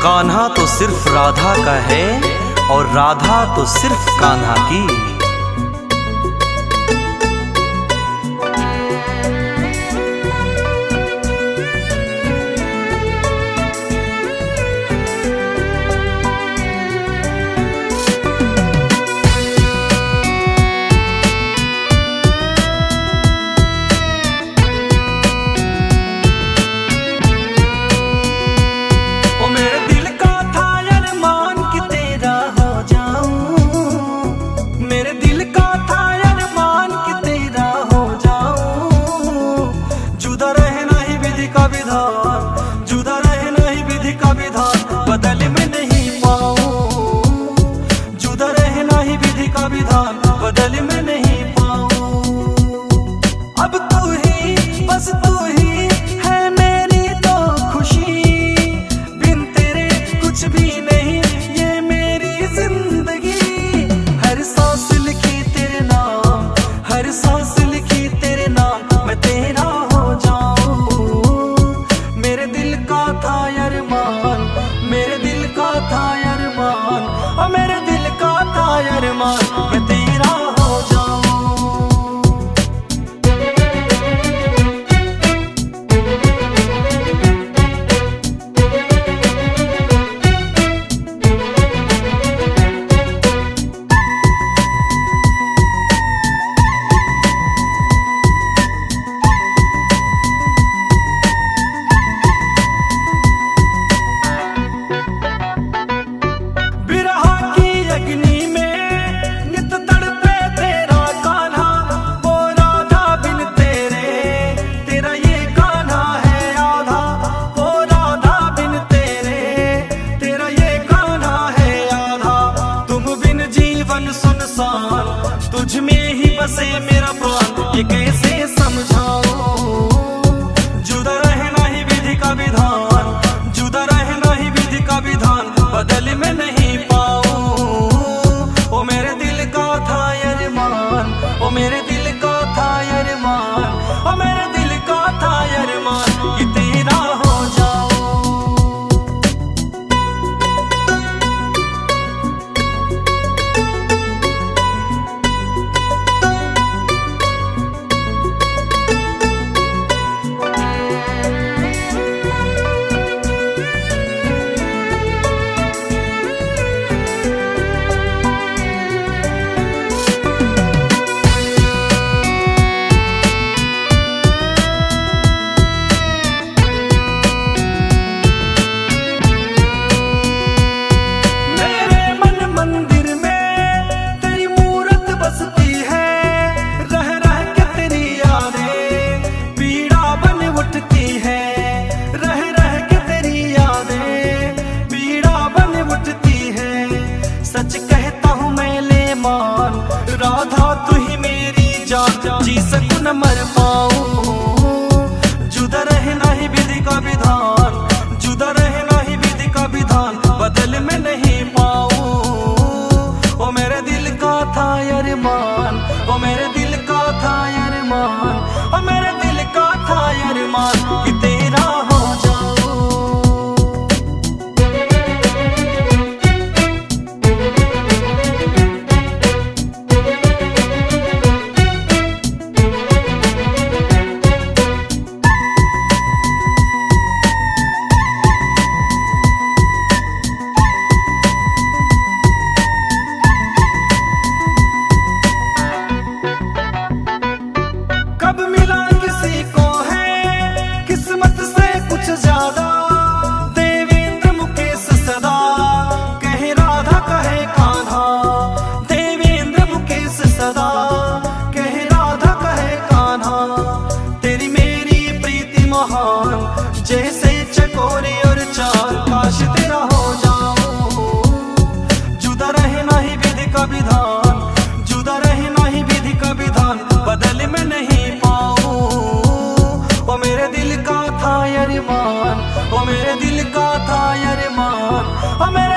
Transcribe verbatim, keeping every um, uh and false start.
कान्हा तो सिर्फ राधा का है और राधा तो सिर्फ कान्हा की। जुदा रहना ही विधि का विधान, बदल में नहीं पाऊं। जुदा रहना ही विधि का विधान, बदल में नहीं पाऊं। अब तू ही, बस तू ही है मेरी तो खुशी, बिन तेरे कुछ भी नहीं ये मेरी जिंदगी। हर सांस लिखी तेरे नाम, हर सांस लिखी तेरे नाम, मैं तेरा हो जाऊं। मेरे दिल का था अरमान, मेरे दिल का था अरमान, और मेरे दिल का था अरमान, मैं तेरा हो जाऊं। तुझ में ही बसे मेरा प्राण, ये कैसे समझाऊं। जुदा रहना ही विधि का विधान, जुदा रहना ही विधि का विधान, बदल में नहीं पाऊं। ओ मेरे दिल का था अरमान, ओ मेरे दिल का था अरमान, ओ मेरे दिल का था अरमान, कि तेरा हो जाऊं। सच कहता हूँ मैं ले मान, राधा तू ही मेरी जान, जी सकूं न मर पाऊं। जुदा रहना ही विधि का विधान, जुदा रहना ही विधि का विधान, बदल में नहीं पाऊं। ओ मेरे दिल का था अरमान, ओ मेरे दिल का था अरमान, ओ मेरे दिल का था अरमान, कि तेरा हो जाऊं। कब मिला किसी को है किस्मत से कुछ ज्यादा, देवेंद्र मुकेश सदा कहे राधा कहे कान्हा। देवेंद्र मुकेश सदा कहे राधा कहे कान्हा। तेरी मेरी प्रीति महान, जैसे चकोरी और चांद, काश तेरा हो जाऊं। जुदा रहना ही विधि का विधान, जुदा रहना ही विधि का विधान, बदल में नहीं पाऊं। ओ मेरे दिल का था अरमान, ओ मेरे दिल का था अरमान, ओ मेरे